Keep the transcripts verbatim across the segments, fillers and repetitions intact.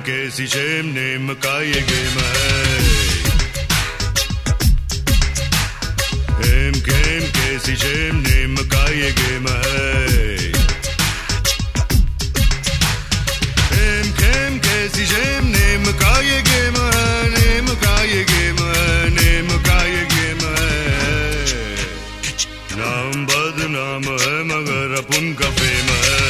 कैसी shame name का ये गेम है। हेम खेम कैसी शेम नेम का ये गेम है। हेम खेम कैसी शेम नेम का ये गेम है। नेम का ये गेम है। नेम का ये गेम है। नाम बदनाम है मगर अपन का फेम है।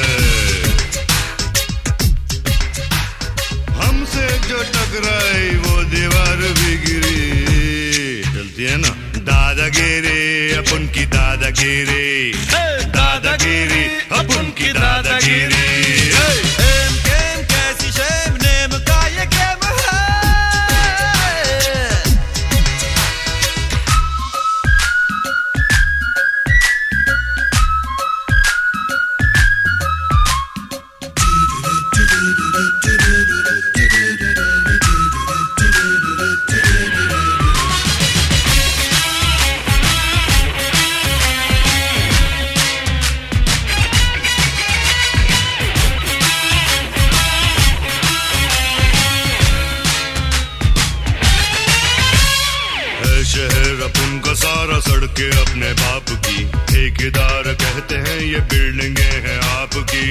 हमसे जो टकराई वो दीवार भी गिरी। चलती है ना दादागिरी अपन की दादागिरी। दादागिरी अपन की दादागिरी। शहर अपन का सारा सड़कें अपने बाप की। ठेकेदार कहते हैं ये बिल्डिंगें हैं आपकी।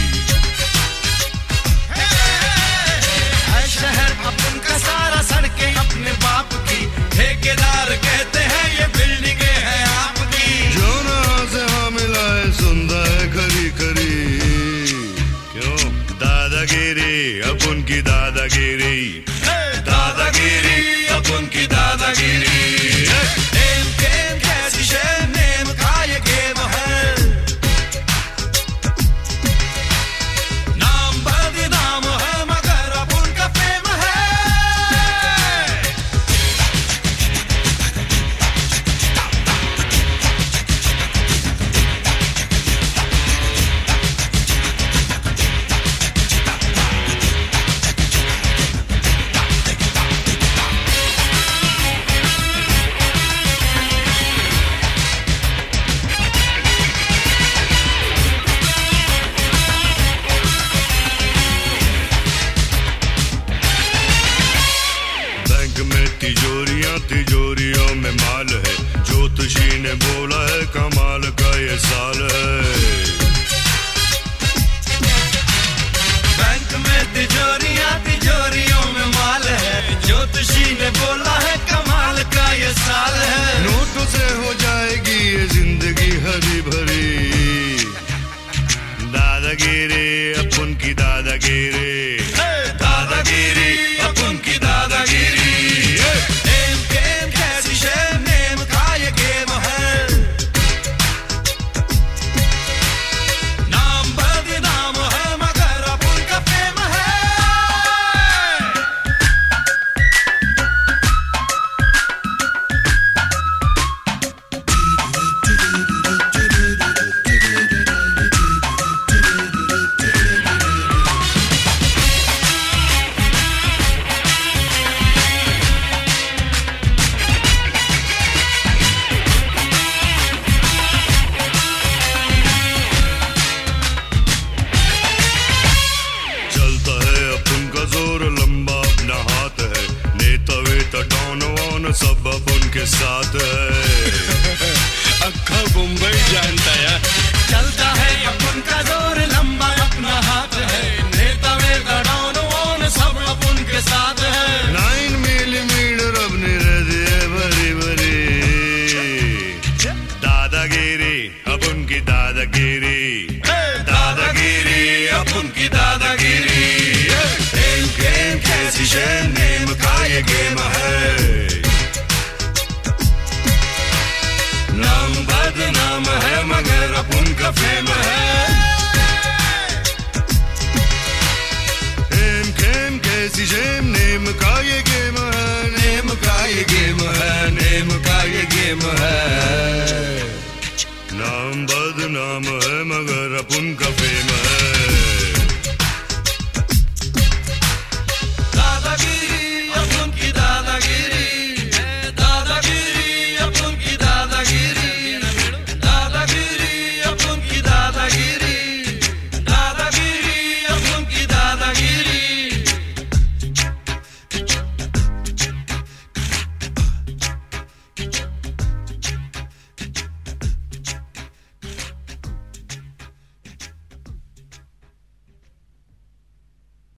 शहर अपन का सारा सड़कें अपने बाप की। ठेकेदार कहते हैं ये बिल्डिंगें हैं आपकी। जो ना से हाँ मिला है सुनता है खरी खरी। क्यों दादागिरी अपन की दादागिरी। दादागिरी अपन की दादागिरी। नेम गेम कैसी शेम नेम का ये गेम है। नाम बदनाम है मगर अपन का फेम है। तिजोरियां तिजोरियों में माल है। ज्योतिषी ने बोला है कमाल का ये साल है। बैंक में तिजोरियां तिजोरियों में माल है। ज्योतिषी ने बोला है कमाल का ये साल है। नोटों से हो जाएगी ये जिंदगी हरी भरी। दादागिरी अपन की दादागिरी। दादागिरी अपन की दादागिरी। नेम गेम कैसी शेम नेम का ये गेम है। नाम बदनाम है मगर अपन का फेम है। सब अब उनके साथ है। अक्खा मुंबई जानता है। चलता है अपन का जोर लंबा अपना हाथ है। नेता वेता डाउन ऑन सब अपन के साथ है। नाइन मिलीमीटर अपनी रजी है भरी भरी। दादागिरी अपन की दादागिरी। दादागिरी अपन की दादागिरी। गेम गेम कैसी शेम नेम का ये गेम है। नाम बदनाम है मगर अपन का फेम है।